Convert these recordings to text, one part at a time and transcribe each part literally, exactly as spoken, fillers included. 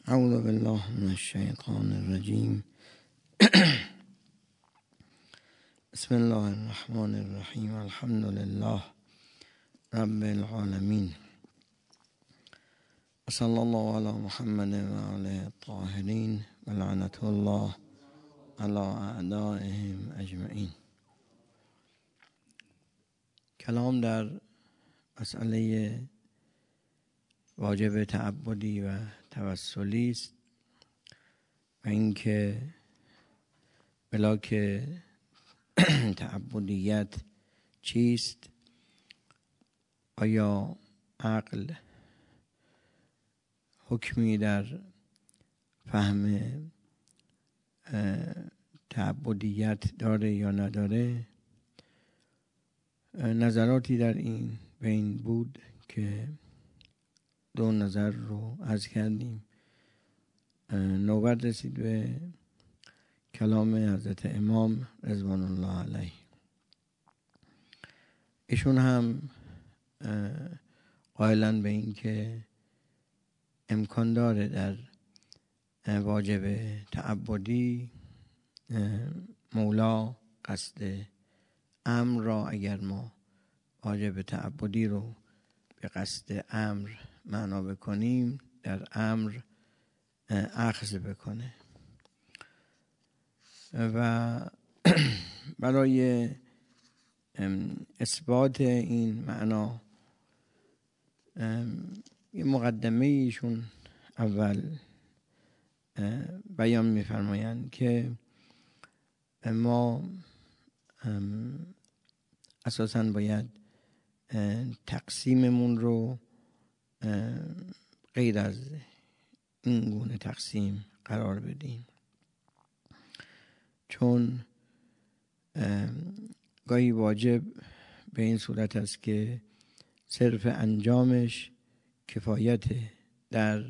اعوذ بالله من الشیطان الرجیم. بسم الله الرحمن الرحیم. الحمد لله رب العالمین و صلی الله علی محمد و آله الطاهرین و لعنت الله علی اعدائهم اجمعین. کلام در مسئله واجب تعبدی و توسلی است و اینکه ملاک تعبدیت چیست؟ آیا عقل حکمی در فهم تعبدیت داره یا نداره؟ نظراتی در این بین بود که دو نظر رو عرض کردیم. نوبت رسید به کلام حضرت امام رضوان الله علیه. ایشون هم قائلن به این که امکان داره در واجب تعبدی مولا قصد امر را، اگر ما واجب تعبدی رو به قصد امر معنا بکنیم، در امر اخذ بکنه و برای اثبات این معنا یه مقدمه ایشون اول بیان می‌فرمایند که ما اساساً باید تقسیممون رو غیر از این گونه تقسیم قرار بدیم، چون گاهی واجب به این صورت است که صرف انجامش کفایت در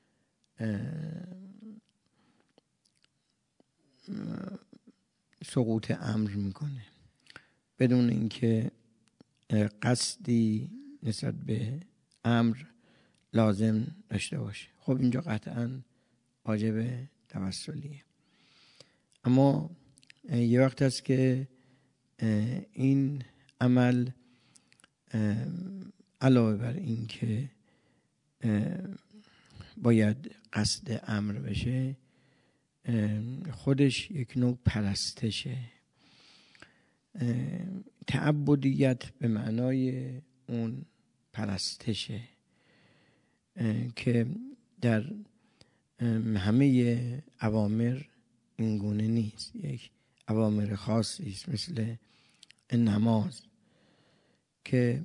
سقوط امر میکنه بدون اینکه قصدی نسبت به امر لازم داشته باشه. خب اینجا قطعاً واجب توسلیه. اما یه وقت است که این عمل علاوه بر این که باید قصد امر بشه، خودش یک نوع پرستشه. تعبدیت به معنای اون پرستشه که در همه اوامر این گونه نیست. یک اوامر خاصی است مثل نماز که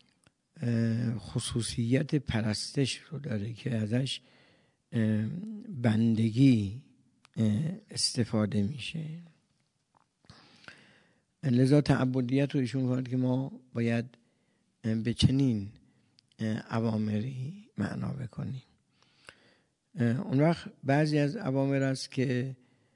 خصوصیت پرستش رو داره که ازش بندگی استفاده میشه. لذا تعبدیت رو ایشون فرمود که ما باید به چنین اوامری معنا بکنیم. اون وقت بعضی از اوامر است که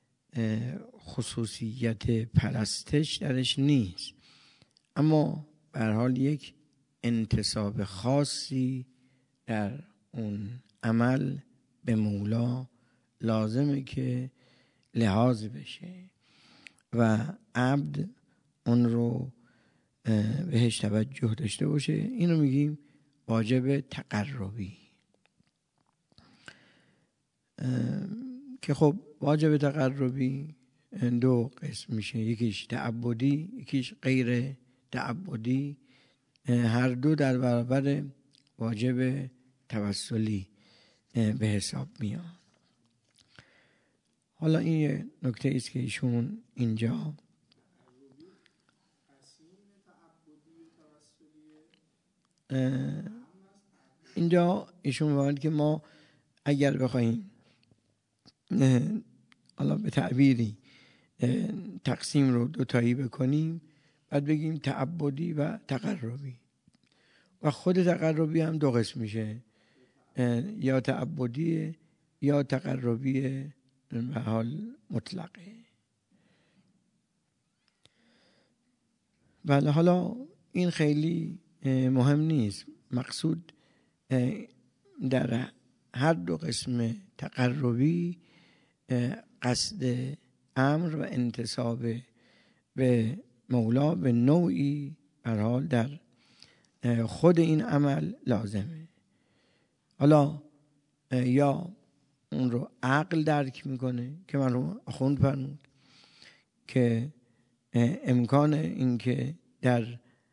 خصوصیت پرستش درش نیست، اما به هر حال یک انتساب خاصی در اون عمل به مولا لازمه که لحاظ بشه و عبد اون رو بهش توجه داشته باشه. اینو میگیم واجب تقربی، که خب واجب تقربی دو قسم میشه، یکیش تعبدی یکیش غیر تعبدی. هر دو در برابر واجب توسلی به حساب میان. حالا این یه نکته است که ایشون اینجا اینجا ایشون میگه که ما اگر بخوایم حالا به تعبیری تقسیم رو دوتایی بکنیم، بعد بگیم تعبدی و تقربی، و خود تقربی هم دو قسم میشه، یا تعبدی یا تقربی به حال مطلقه. بله، حالا این خیلی مهم نیست. مقصود در هر دو قسم تقربی قصد امر و انتساب به مولا به نوعی هر حال در خود این عمل لازمه. حالا یا اون رو عقل درک میکنه که مرحوم آخوند فرمود که امکان این که در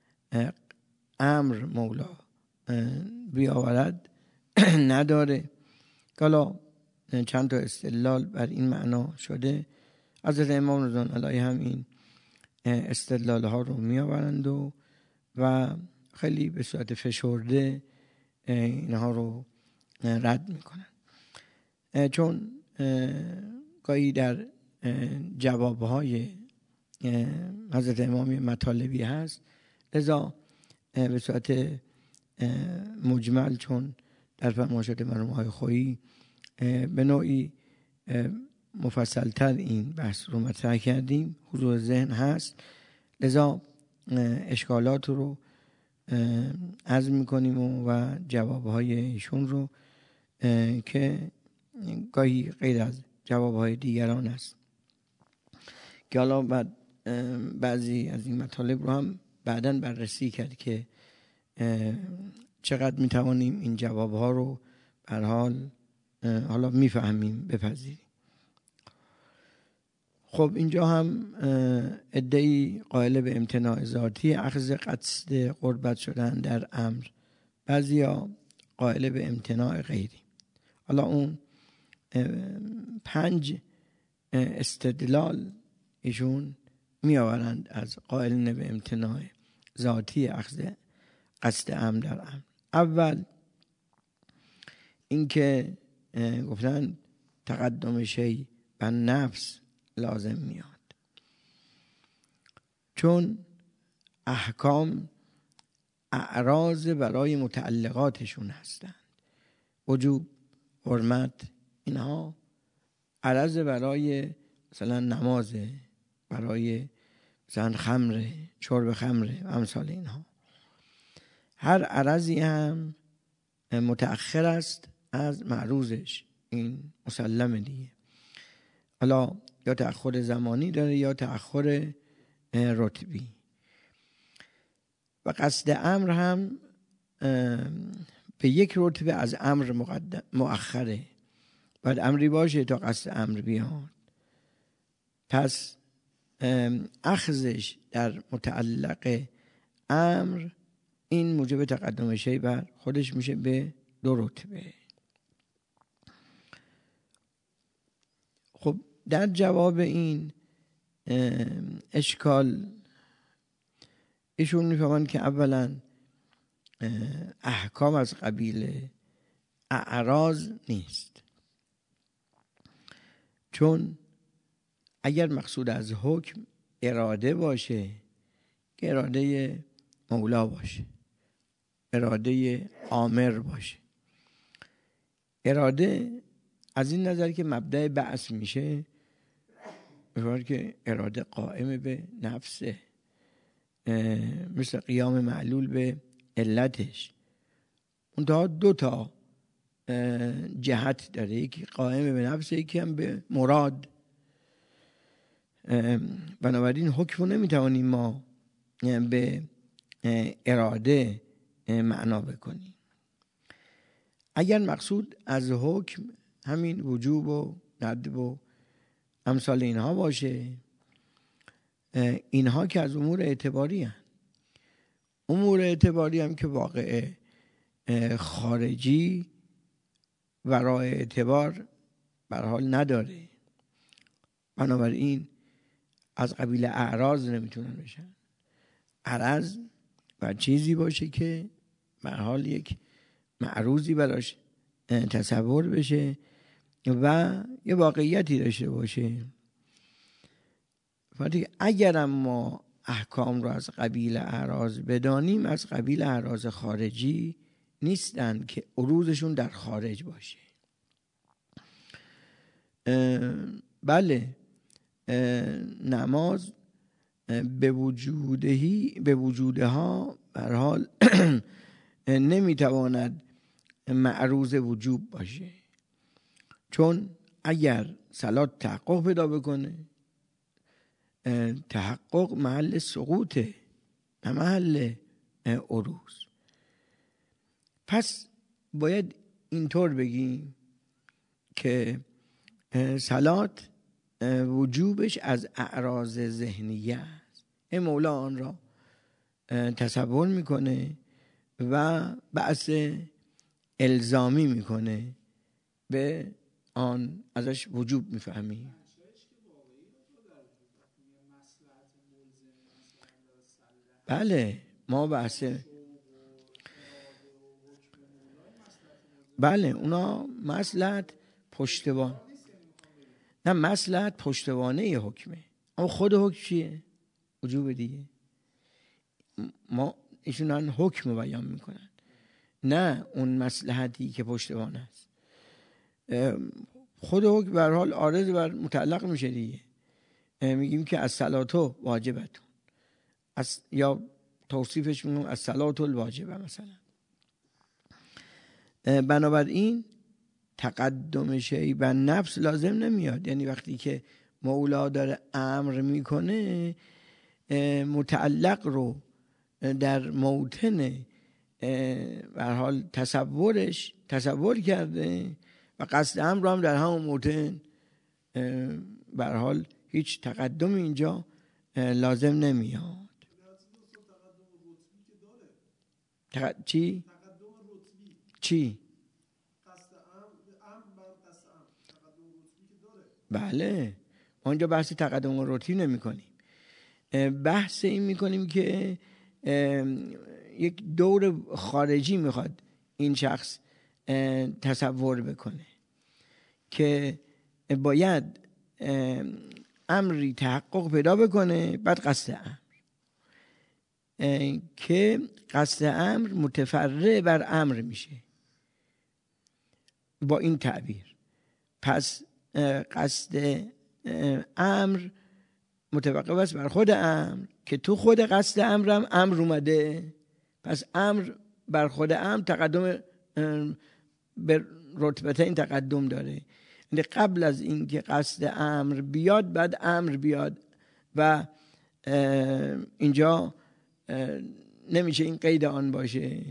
امر مولا بیاورد نداره. حالا چند تا استدلال بر این معنا شده. حضرت امام رضوان علیه هم این استدلال ها رو می آورند و و خیلی به صورت فشرده اینها رو رد می کنند، چون گاهی در جوابهای حضرت امامی مطالبی هست، لذا به صورت مجمل چون در فرمایشات مرحوم آقای خویی به نوعی مفصلتر این بحث رو مطرح کردیم، حضور ذهن هست، لذا اشکالات رو عرض میکنیم و, و جوابهای ایشون رو که گاهی غیر از جوابهای دیگران است که حالا بعد بعضی از این مطالب رو هم بعداً بررسی کرد که چقدر میتوانیم این جوابها رو به هر حال حالا میفهمیم بپذیریم. خب اینجا هم ادعی قائل به امتناع ذاتی اخذ قصد قربت شدن در امر، بعضیا قائل به امتناع غیری. حالا اون پنج استدلال ایشون می آورند از قائلین به امتناع ذاتی اخذ قصد امر در امر. اول اینکه گفتن تقدم شی بر نفس لازم میاد، چون احکام اعراض برای متعلقاتشون هستند. وجوب، حرمت، اینها عرض برای مثلا نماز، برای مثلا خمر، شرب خمر و امثال اینها. هر عرضی هم متأخر است از معروضش، این مسلمه دیگه. حالا یا تأخر زمانی داره یا تأخر رتبی. و قصد امر هم به یک رتبه از امر مقدم مؤخره، باید امری باشه تا قصد امر بیاد. پس اخذش در متعلق امر این موجب تقدم شی بر خودش میشه به دو رتبه. خب در جواب این اشکال ایشون میفهمن که اولا احکام از قبیل اعراض نیست، چون اگر مقصود از حکم اراده باشه که اراده مولا باشه، اراده آمر باشه، اراده از این نظر که مبدأ بعث میشه، میفهمد که اراده قائم به نفسه، مثل قیام معلول به علتش. اونتا دو تا جهت داره، یکی قائم به نفسه، یکی هم به مراد. بنابراین حکم رو نمیتوانیم ما به اراده معنا بکنیم. اگر مقصود از حکم همین وجوب و ندب و امثال اینها باشه، اینها که از امور اعتباری هست. امور اعتباری هم که واقع خارجی ورای اعتبار برحال نداره، بنابراین از قبیل اعراض نمیتونن بشن. عرض و چیزی باشه که برحال یک معروضی براش تصور بشه و یه واقعیتی داشته باشه. ولی اگر ما احکام رو از قبیل اعراض بدانیم، از قبیل اعراض خارجی نیستن که عروضشون در خارج باشه. بله، نماز به وجودهی به وجودها به هر حال نمیتواند معروض وجوب باشه، چون اگر صلات تحقق پیدا بکنه، تحقق محل سقوطه نه محل عروض. پس باید اینطور بگیم که صلات وجوبش از اعراض ذهنیه است. این مولا آن را تصور میکنه و بحث الزامی میکنه، به آن ازش وجوب میفهمیم. بله ما بحث بله اونا مصلحت پشتوان، نه مصلحت پشتوانه حکمه، اما خود حکم چیه؟ وجوب دیگه. ما ایشون حکم رو بیان میکنن، نه اون مصلحتی که پشتوانه است. خود حکم به هر حال عارض بر متعلق میشه دیگه. میگیم که از صلاتو واجبتون، از یا توصیفش میگم از صلات الواجبه مثلا. بنابراین تقدم شیء بر نفس لازم نمیاد. یعنی وقتی که مولا داره امر میکنه، متعلق رو در موطن به هر حال تصورش تصور کرده و قصد امر رو هم در همون موطن. به هر حال هیچ تقدم اینجا لازم نمیاد. تق... چی؟ چی؟ بله ما اینجا بحث تقدم رتبی نمی کنیم، بحث این می کنیم که یک دور خارجی میخواد این شخص تصور بکنه که باید امری تحقق پیدا بکنه، بعد قصد امر، که قصد امر متفرع بر امر میشه با این تعبیر. پس قصد امر متوقف است بر خود امر، که تو خود قصد امرم امر اومده، پس امر بر خود امر تقدم به رتبت این تقدم داره. یعنی قبل از اینکه قصد امر بیاد بعد امر بیاد و اینجا نمیشه این قید آن باشه.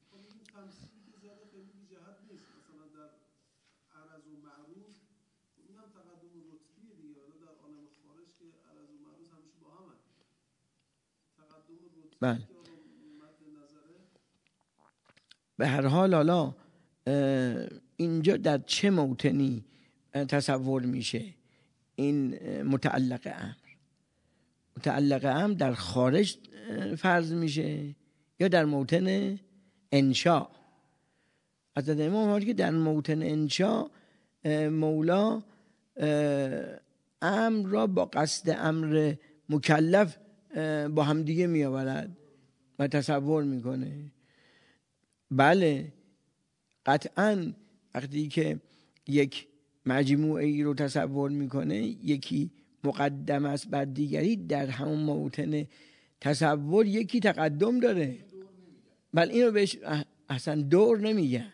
بله به هر حال حالا اینجا در چه موطنی تصور میشه این متعلق امر؟ متعلق امر در خارج فرض میشه یا در موطن انشاء؟ از امام که در موطن انشاء مولا امر را با قصد امر مکلف با همدیگه می آورد و تصور میکنه. بله قطعا وقتی که یک مجموعه ای رو تصور میکنه، یکی مقدم است بر دیگری، در همون موطن تصور یکی تقدم داره. بله اینو بهش اصلا دور نمیگن،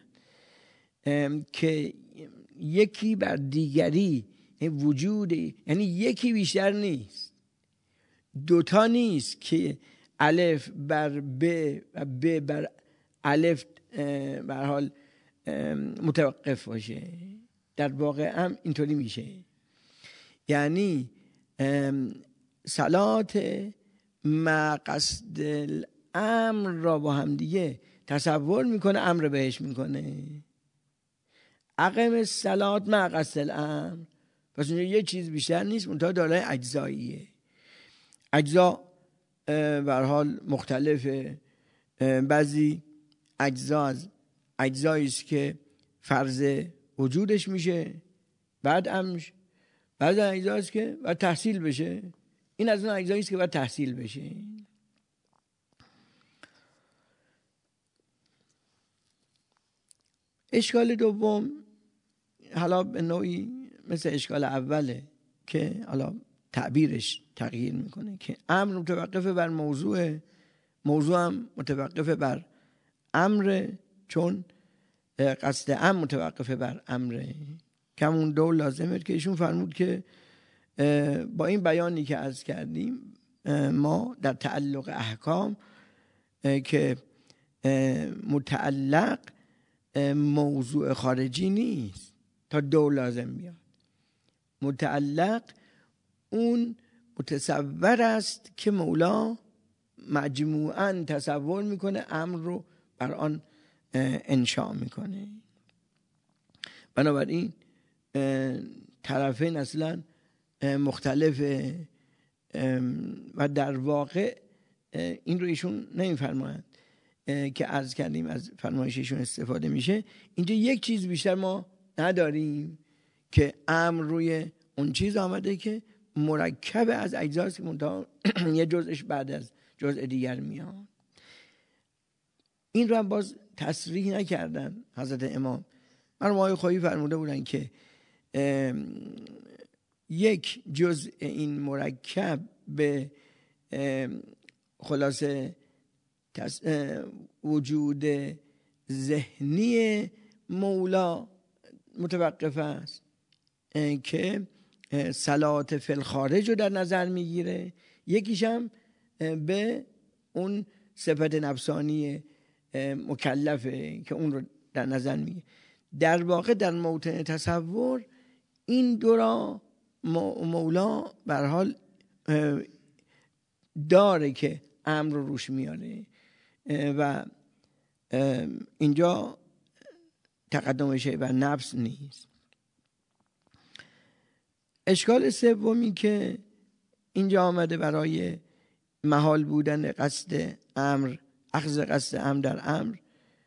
که یکی بر دیگری وجود، یعنی یکی بیشتر نیست، دوتا نیست که الف بر ب و ب بر الف به هر حال متوقف باشه. در واقع هم اینطوری میشه. یعنی صلات مع قصد الامر را با هم دیگه تصور میکنه، امر بهش میکنه. اقم الصلات مع قصد الامر، پس اونجا یه چیز بیشتر نیست، منتها داره اجزاییه. اجزا به هر حال مختلفه. بعضی اجزا از اجزایی است که فرض وجودش میشه بعد امش، بعضی اجزا است که باید تحصیل بشه. این از اون اجزایی است که باید تحصیل بشه. اشکال دوم حالا به نوعی مثل اشکال اوله که حالا تعبیرش تغییر میکنه، که امر متوقف بر موضوع، موضوع هم متوقف بر امر، چون قصد امر متوقف بر امره، کمون دو لازمه که ایشون فرمود که با این بیانی که عرض کردیم ما در تعلق احکام که متعلق موضوع خارجی نیست تا دو لازم بیاد، متعلق اون متصور است که مولا مجموعاً تصور میکنه امر رو بر آن انشاء میکنه. بنابراین طرفین اصلا مختلفه و در واقع این رو ایشون نمیفرمایند که عرض کردیم از فرمایش ایشون استفاده میشه. اینجا یک چیز بیشتر ما نداریم که امر روی اون چیز آمده که مرکب از اجزاست که منتها یه جزءش بعد از جزء دیگر میاد. این رو هم باز تصریح نکردن حضرت امام. مرحوم آقای خویی فرموده بودن که یک جزء این مرکب به خلاصه وجود ذهنی مولا متوقف است که صلات فی الخارج رو در نظر میگیره، یکیش هم به اون صفت نفسانی مکلفه که اون رو در نظر میگیره. در واقع در موطن تصور این دو را مولا به هر حال داره که امر رو روش میاره و اینجا تقدم شیء بر نفس نیست. اشکال سومی که اینجا آمده برای محال بودن قصد امر، اخذ قصد امر در امر،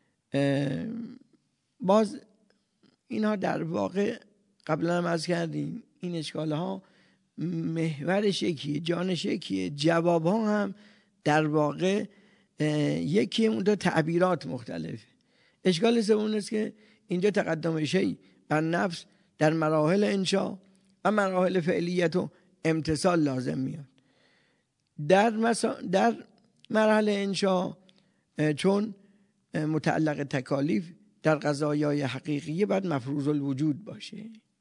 باز اینها در واقع قبلا هم عرض کردیم این اشکال ها محورش یکیه، جانش یکیه، جواب ها هم در واقع یکی، اون دو تعبیرات مختلف. اشکال سوم است که اینجا تقدم شیء بر نفس در مراحل انشاء و مراحل فعلیت و امتثال لازم میاد. در, مسا... در مرحله انشاء چون متعلق تکالیف در قضایای حقیقیه باید مفروض الوجود باشه،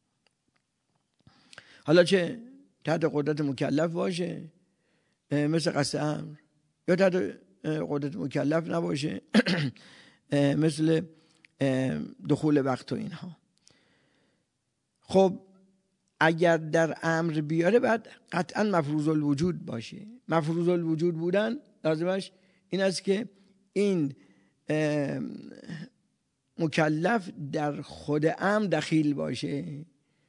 حالا چه تحت قدرت مکلف باشه مثل قصد امر یا تحت قدرت مکلف نباشه مثل دخول وقت و اینها. خب اگر در امر بیاره بعد قطعا مفروض الوجود باشه. مفروض الوجود بودن لازمش این است که این مکلف در خود امر دخیل باشه،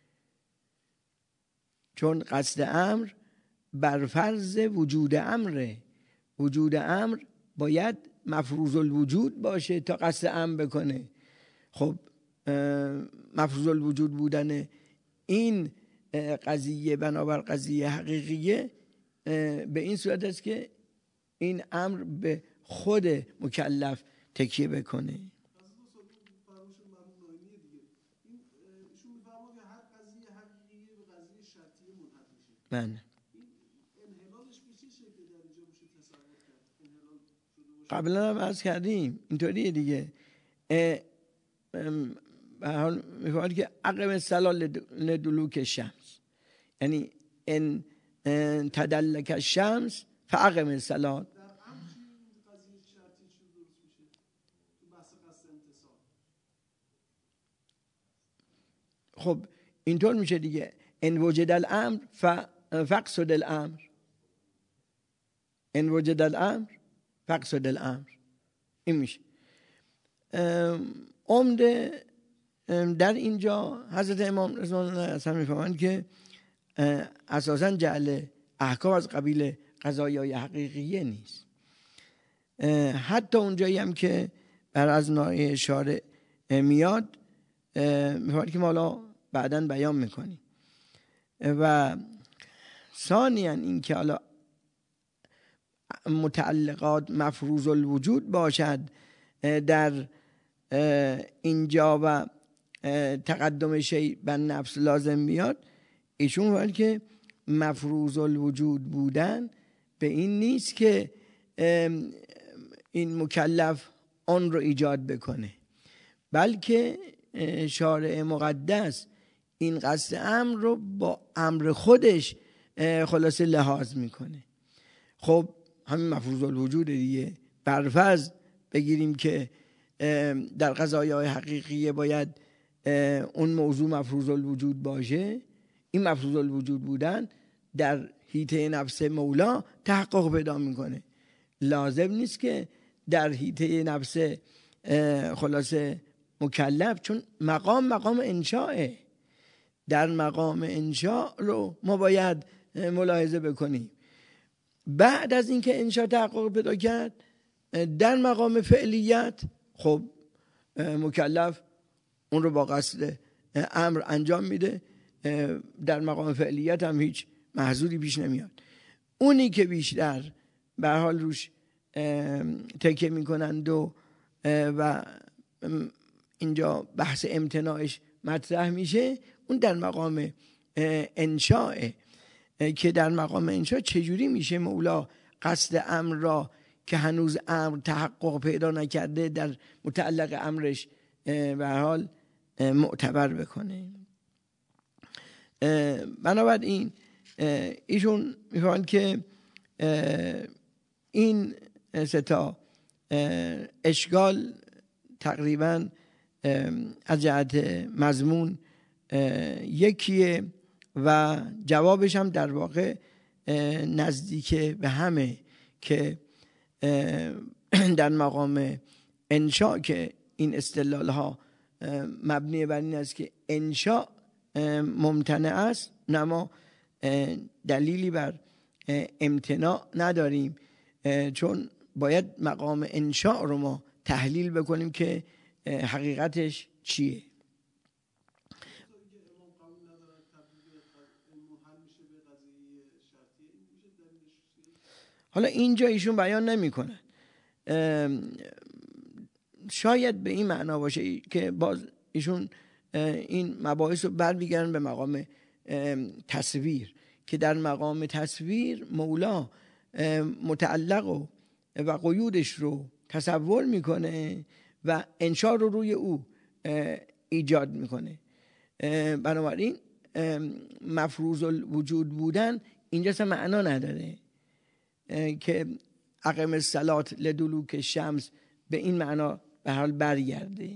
چون قصد امر بر فرض وجود امره. وجود امر باید مفروض الوجود باشه تا قصد امر بکنه. خب مفروض الوجود بودن این قضیه بنابر قضیه حقیقیه به این صورت است که این امر به خود مکلف تکیه بکنه. من قبلا هم عرض کردیم اینطوریه دیگه. به حال میفهمید که عقب الصلاة لدلوک الشمس، یعنی ان تدلک الشمس فعقم الصلاة. خب اینطور میشه دیگه، ان وجد الامر فاقصد الامر، ان وجد الامر فاقصد الامر. این میشه عمده در اینجا حضرت امام رضوان الله اصلا میفهمند که اساساً جعل احکام از قبیل قضایای حقیقیه نیست. حتی اونجایی هم که بر از ناحیه شارع میاد میفهمند که ما حالا بعداً بیان میکنیم. و ثانیاً این که حالا متعلقات مفروض الوجود باشد در اینجا و تقدم شیء بر نفس لازم میاد، ایشون ولی که مفروض الوجود بودن به این نیست که این مکلف آن رو ایجاد بکنه، بلکه شارع مقدس این قصد امر رو با امر خودش خلاصه لحاظ میکنه. خب همین مفروض الوجود دیگه. برفرض بگیریم که در قضایای حقیقیه باید اون موضوع مفروض الوجود باشه، این مفروض الوجود بودن در حیطه نفس مولا تحقق پیدا میکنه. لازم نیست که در حیطه نفس خلاصه مکلف، چون مقام مقام انشاءه. در مقام انشاء رو ما باید ملاحظه بکنیم. بعد از اینکه انشاء تحقق پیدا کرد در مقام فعلیت، خب مکلف اون رو با قصد امر انجام میده. در مقام فعلیت هم هیچ محظوری پیش نمیاد. اونی که بیشتر به حال روش تکیه میکنند و و اینجا بحث امتناعش مطرح میشه، اون در مقام انشاء، که در مقام انشاء چجوری میشه مولا قصد امر را که هنوز امر تحقق پیدا نکرده در متعلق امرش به حال معتبر بکنه. بنابراین ایشون میفهمند که این ستا اشکال تقریبا از جهت مضمون یکیه و جوابش هم در واقع نزدیک به همه، که در مقام انشاء که این استدلال ها مبنی بر این است که انشاء ممتنع است، نما دلیلی بر امتناع نداریم، چون باید مقام انشاء رو ما تحلیل بکنیم که حقیقتش چیه. حالا اینجا ایشون بیان نمی کنن، شاید به این معنا باشه که باز ایشون این مباحث رو برمیگردن به مقام تصویر، که در مقام تصویر مولا متعلق و, و قیودش رو تصور میکنه و انشاء رو روی او ایجاد میکنه. بنابراین مفروض الوجود بودن اینجا اصلا معنا نداره که اقم الصلاة لدلوک الشمس به این معنا به حال برگرده.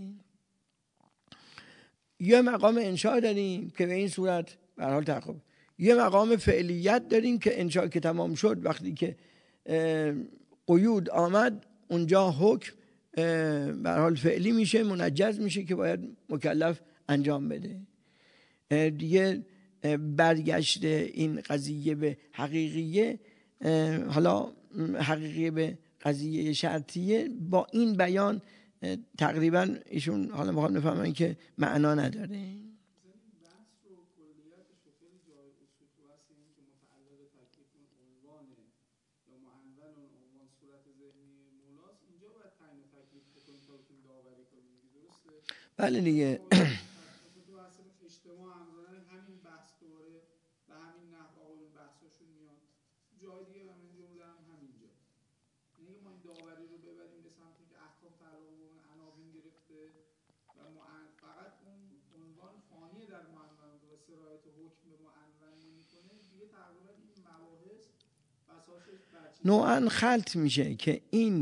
یه مقام انشاء داریم که به این صورت به حال تحقق، یه مقام فعلیت داریم که انشاء که تمام شد، وقتی که قیود آمد اونجا حکم به حال فعلی میشه، منجز میشه که باید مکلف انجام بده. دیگه برگشت این قضیه به حقیقیه، حالا حقیقیه به قضیه شرطیه، با این بیان تقریبا ایشون حالا میخوام بفهمن که معنا نداره. بله دیگه اجتماع همزمان همین بحث دوباره و همین نحو آقایون بحثاشون میاد جای دیگه و من جمله هم همینجا. یعنی ما این داوری رو ببریم به سمتی که احکام تعالی عناوین گرفته و فقط اون عنوان فانی در معنون و سرایت حکم به معنون نمیکنه، دیگه تقریبا این مباحث بساطش نوعا خلط میشه که این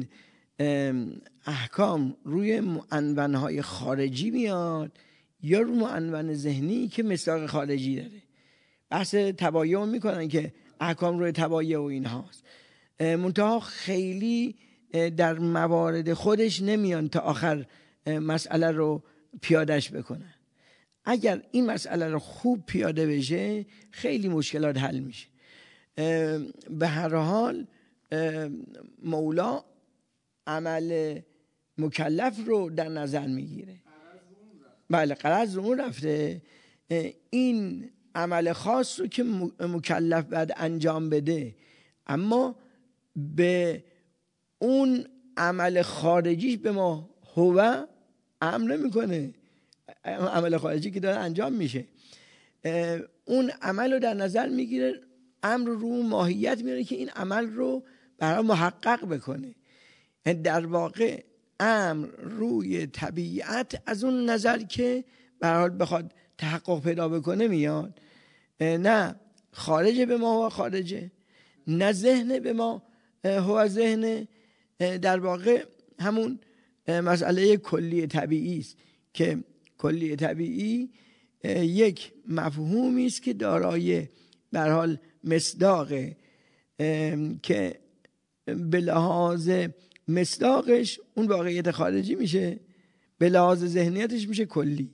احکام روی معنونهای خارجی میاد یا رو معنون ذهنی که مصداق خارجی داره. بحث تبایع میکنن که احکام روی تبایع و اینهاست، منتها خیلی در موارد خودش نمیان تا آخر مسئله رو پیادش بکنن. اگر این مسئله رو خوب پیاده بشه خیلی مشکلات حل میشه. به هر حال مولا عمل مکلف رو در نظر میگیره. بله غرض اون رفته، این عمل خاص رو که مکلف باید انجام بده، اما به اون عمل خارجیش به ما هو امر نمیکنه. عمل خارجی که داره انجام میشه اون عمل رو در نظر میگیره، امر رو ماهیت میاره که این عمل رو برای محقق بکنه. در واقع امر روی طبیعت از اون نظر که به هر حال بخواد تحقق پیدا بکنه میاد، نه خارج به ما و خارجه، نه ذهن به ما هو ذهن. در واقع همون مسئله کلی طبیعی است که کلی طبیعی یک مفهومی است که دارای به هر حال مصداق که به لحاظ مصداقش اون واقعیت خارجی میشه، به لحاظ ذهنیتش میشه کلی.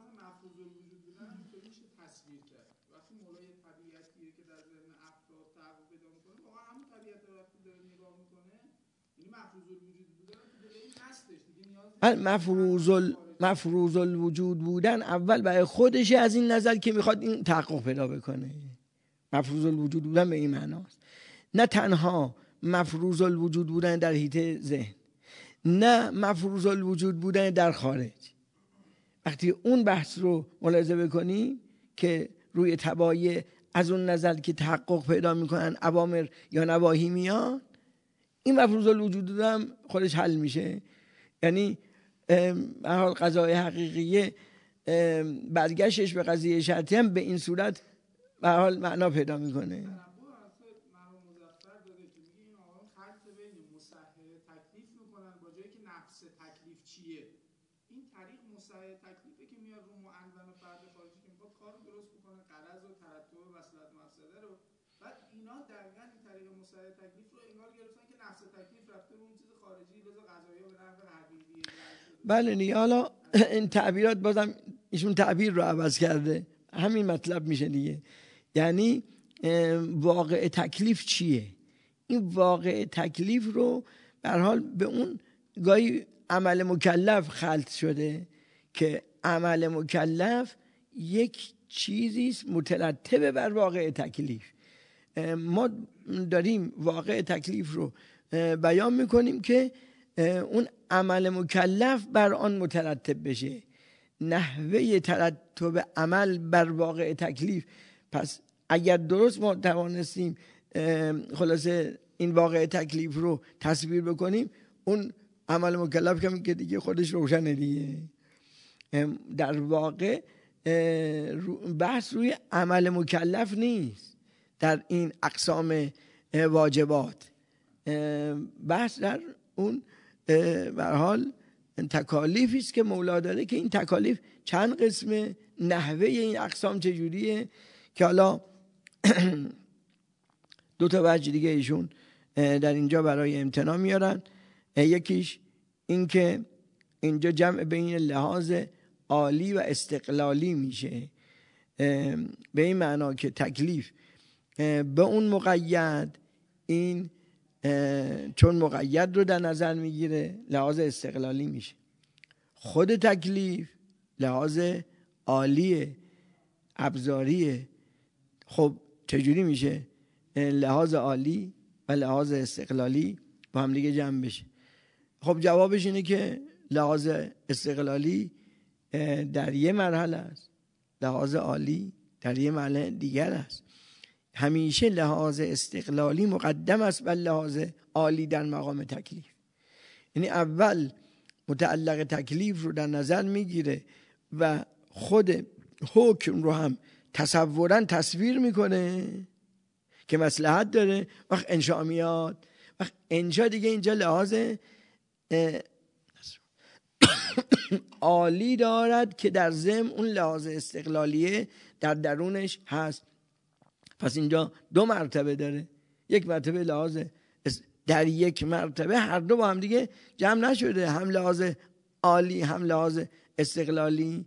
مفروض مفروض الوجود بودن اول برای خودش از این نظر که میخواد این تحقق پیدا بکنه. مفروض الوجود بودن به این معناست، نه تنها مفروض الوجود بودن در حیطه ذهن، نه مفروض الوجود بودن در خارج. وقتی اون بحث رو ملاحظه بکنی که روی تبایع از اون نظر که تحقق پیدا میکنن اوامر یا نواهی میان، این مفروض الوجود بودن خودش حل میشه. یعنی به هر حال قضای حقیقیه برگشتش به قضیه شرطی هم به این صورت به هر حال معنا پیدا میکنه. این طریق مصحح تکلیفه که میاد رو معنون و فرد خارجی که میخواد کار رو درست بکنه، غرض و ترتب و مصلحت و مفسده رو، بعد اینا دقیقاً این طریق مصحح تکلیف رو انگار گرفتن که نفس تکلیف رفته به اون چیز خارجی، لذا قضایا به نحو حقیقی. بله نه، حالا این تعبیرات بازم ایشون تعبیر رو عوض کرده، همین مطلب میشه دیگه. یعنی واقع تکلیف چیه؟ این واقع تکلیف رو به هر حال به اون گاهی عمل مکلف خلط شده که عمل مکلف یک چیزیست مترتب بر واقع تکلیف. ما داریم واقع تکلیف رو بیان میکنیم که اون عمل مکلف بر آن مترتب بشه، نحوه ترتب عمل بر واقع تکلیف. پس اگر درست ما توانستیم خلاصه این واقع تکلیف رو تصویر بکنیم، اون عمل مکلف کمی که دیگه خودش روشنه دیگه. در واقع بحث روی عمل مکلف نیست در این اقسام واجبات، بحث در اون به هر حال تکالیفی است که مولا داره که این تکالیف چند قسمه، نحوه این اقسام چجوریه که حالا دو تا وجه دیگه ایشون در اینجا برای امتناع میارن. یکیش این که اینجا جمع بین لحاظ عالی و استقلالی میشه، به این معنا که تکلیف به اون مقید، این چون مقید رو در نظر میگیره لحاظ استقلالی میشه. خود تکلیف لحاظ عالیه، ابزاریه. خب چجوری میشه لحاظ عالی و لحاظ استقلالی با هم دیگه جمع بشه؟ خب جوابش اینه که لحاظ استقلالی در یه مرحله است، لحاظ عالی در یه مرحله دیگر است. همیشه لحاظ استقلالی مقدم است بر لحاظ عالی در مقام تکلیف. یعنی اول متعلق تکلیف رو در نظر میگیره و خود حکم رو هم تصورا تصویر میکنه که مصلحت داره. وقت انشاء میاد، وقت انشاء دیگه اینجا لحاظ عالی دارد که در ضمن اون لحاظ استقلالیه در درونش هست. پس اینجا دو مرتبه داره، یک مرتبه لحاظ در یک مرتبه هر دو با هم دیگه جمع نشده، هم لحاظ عالی هم لحاظ استقلالی.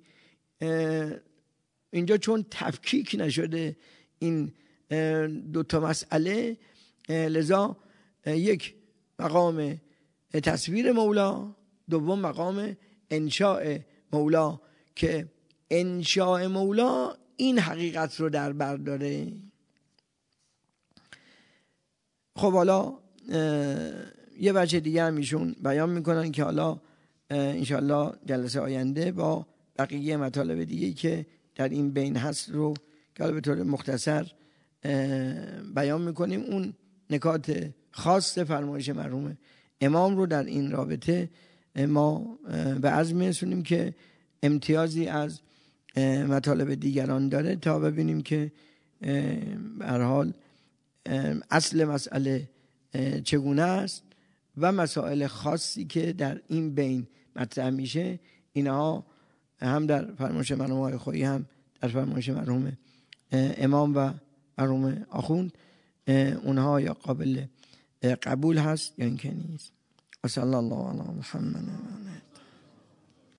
اینجا چون تفکیک نشده این دو تا مسئله، لذا یک مقام تصویر مولا، دوم مقام انشاء مولا که انشاء مولا این حقیقت رو در بر داره. خب حالا یه وجه دیگه هم ایشون بیان میکنن که حالا انشاءالله جلسه آینده با بقیه مطالب دیگه که در این بین هست رو که حالا به طور مختصر بیان میکنیم. اون نکات خاص فرمایش مرحوم امام رو در این رابطه ما به عزم میرسونیم که امتیازی از مطالب دیگران داره تا ببینیم که به هر حال اصل مسئله چگونه است و مسائل خاصی که در این بین مطرح میشه اینها هم در فرمایش مرحوم آقای خویی هم در فرمایش مرحوم امام و مرحوم آخوند اونها یا قابل قبول هست یا اینکه نیست. و صلی الله علی محمد.